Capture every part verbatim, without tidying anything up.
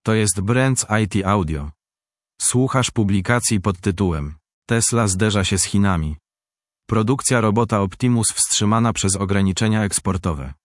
To jest Brands I T Audio. Słuchasz publikacji pod tytułem Tesla zderza się z Chinami. Produkcja robota Optimus wstrzymana przez ograniczenia eksportowe.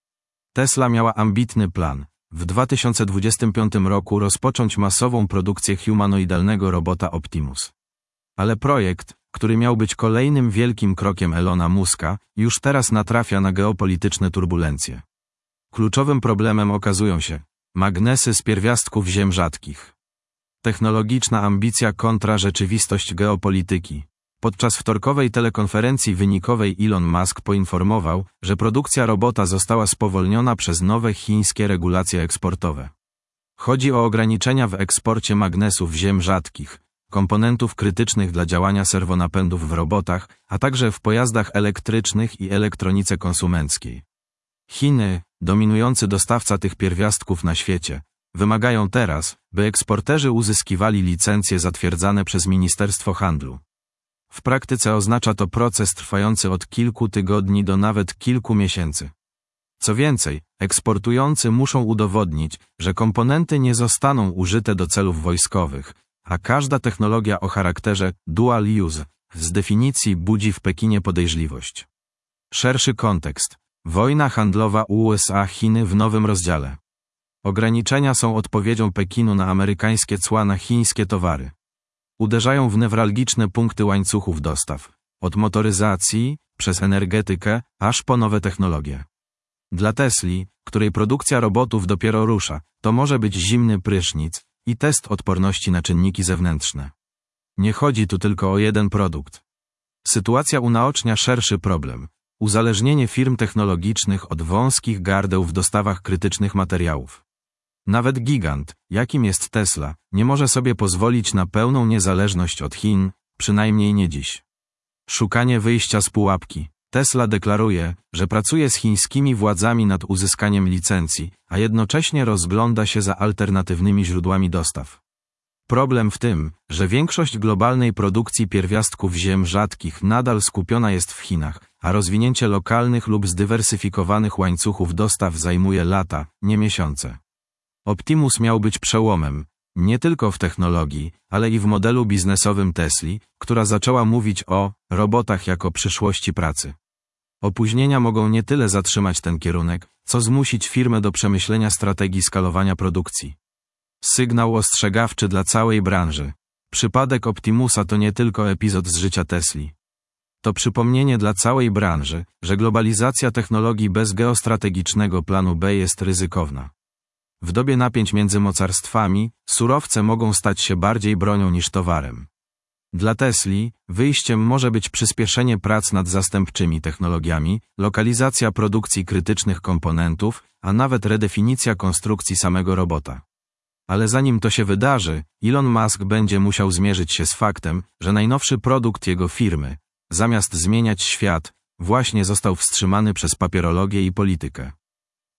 Tesla miała ambitny plan. W dwa tysiące dwudziestym piątym roku rozpocząć masową produkcję humanoidalnego robota Optimus. Ale projekt, który miał być kolejnym wielkim krokiem Elona Muska, już teraz natrafia na geopolityczne turbulencje. Kluczowym problemem okazują się magnesy z pierwiastków ziem rzadkich. Technologiczna ambicja kontra rzeczywistość geopolityki. Podczas wtorkowej telekonferencji wynikowej Elon Musk poinformował, że produkcja robota została spowolniona przez nowe chińskie regulacje eksportowe. Chodzi o ograniczenia w eksporcie magnesów ziem rzadkich, komponentów krytycznych dla działania serwonapędów w robotach, a także w pojazdach elektrycznych i elektronice konsumenckiej. Chiny, dominujący dostawca tych pierwiastków na świecie, wymagają teraz, by eksporterzy uzyskiwali licencje zatwierdzane przez Ministerstwo Handlu. W praktyce oznacza to proces trwający od kilku tygodni do nawet kilku miesięcy. Co więcej, eksportujący muszą udowodnić, że komponenty nie zostaną użyte do celów wojskowych, a każda technologia o charakterze dual use z definicji budzi w Pekinie podejrzliwość. Szerszy kontekst. Wojna handlowa U S A-Chiny w nowym rozdziale. Ograniczenia są odpowiedzią Pekinu na amerykańskie cła na chińskie towary. Uderzają w newralgiczne punkty łańcuchów dostaw, od motoryzacji, przez energetykę, aż po nowe technologie. Dla Tesli, której produkcja robotów dopiero rusza, to może być zimny prysznic i test odporności na czynniki zewnętrzne. Nie chodzi tu tylko o jeden produkt. Sytuacja unaocznia szerszy problem. Uzależnienie firm technologicznych od wąskich gardeł w dostawach krytycznych materiałów. Nawet gigant, jakim jest Tesla, nie może sobie pozwolić na pełną niezależność od Chin, przynajmniej nie dziś. Szukanie wyjścia z pułapki. Tesla deklaruje, że pracuje z chińskimi władzami nad uzyskaniem licencji, a jednocześnie rozgląda się za alternatywnymi źródłami dostaw. Problem w tym, że większość globalnej produkcji pierwiastków ziem rzadkich nadal skupiona jest w Chinach, a rozwinięcie lokalnych lub zdywersyfikowanych łańcuchów dostaw zajmuje lata, nie miesiące. Optimus miał być przełomem, nie tylko w technologii, ale i w modelu biznesowym Tesli, która zaczęła mówić o robotach jako przyszłości pracy. Opóźnienia mogą nie tyle zatrzymać ten kierunek, co zmusić firmę do przemyślenia strategii skalowania produkcji. Sygnał ostrzegawczy dla całej branży. Przypadek Optimusa to nie tylko epizod z życia Tesli. To przypomnienie dla całej branży, że globalizacja technologii bez geostrategicznego planu B jest ryzykowna. W dobie napięć między mocarstwami, surowce mogą stać się bardziej bronią niż towarem. Dla Tesli, wyjściem może być przyspieszenie prac nad zastępczymi technologiami, lokalizacja produkcji krytycznych komponentów, a nawet redefinicja konstrukcji samego robota. Ale zanim to się wydarzy, Elon Musk będzie musiał zmierzyć się z faktem, że najnowszy produkt jego firmy, zamiast zmieniać świat, właśnie został wstrzymany przez papierologię i politykę.